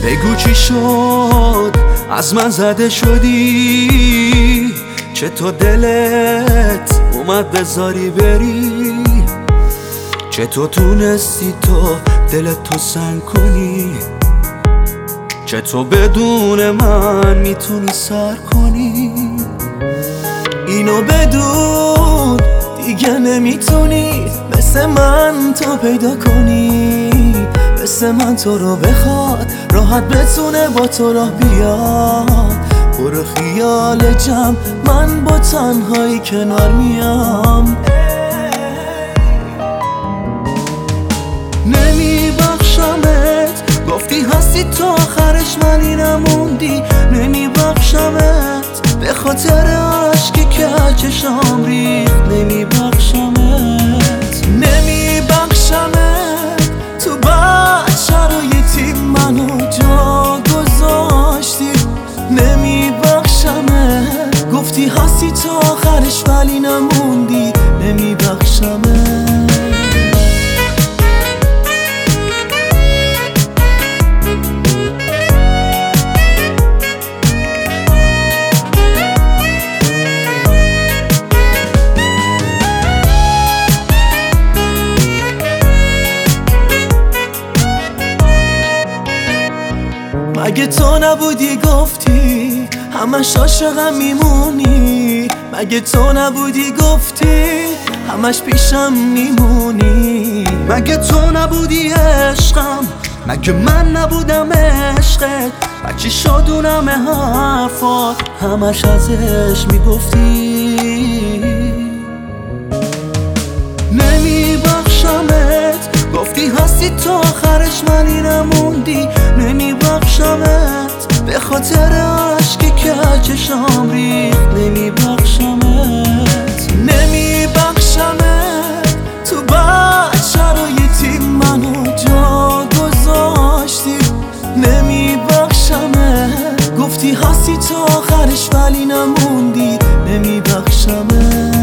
بگو چی شد از من زده شدی، چه تو دلت اومد بذاری بری، چه تو تونستی تو دلت تو سنگ کنی، چه تو بدون من میتونی سر کنی. اینو بدون دیگه نمیتونی مثل من تو پیدا کنی، مثل من تو رو بخواد راحت بتونه با تو راه بیاد. برو خیال جمع من با تنهایی کنار میام. نمیبخشمت گفتی هستی تا آخرش ولی نموندی، نمیبخشمت به خاطر عشقی که چشام ریخت، نمیبخشمت نمیبخشمت تو بد شرایطی منو جا گذاشتی، نمیبخشمت گفتی هستی تا آخرش ولی نموندی، نمیبخشمت. مگه تو نبودی گفتی همش عاشقم میمونی، مگه تو نبودی گفتی همش پیشم میمونی، مگه تو نبودی عشقم، مگه من نبودم عشقت، بچه شادونم حرفات همش ازش میگفتی. نمیبخشمت گفتی هستی تا آخرش ولی نموندی، نمیبخشمت به خاطر عشقی که چشام ریخت، نمیبخشمت نمیبخشمت تو بد شرایطی منو جا گذاشتی، نمیبخشمت گفتی هستی تا آخرش ولی نموندی، نمیبخشمت.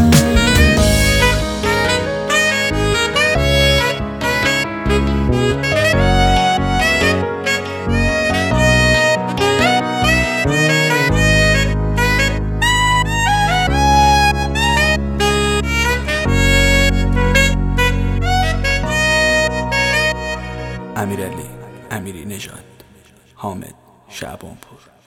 امیرعلی امیری نژاد، حامد شعبانپور.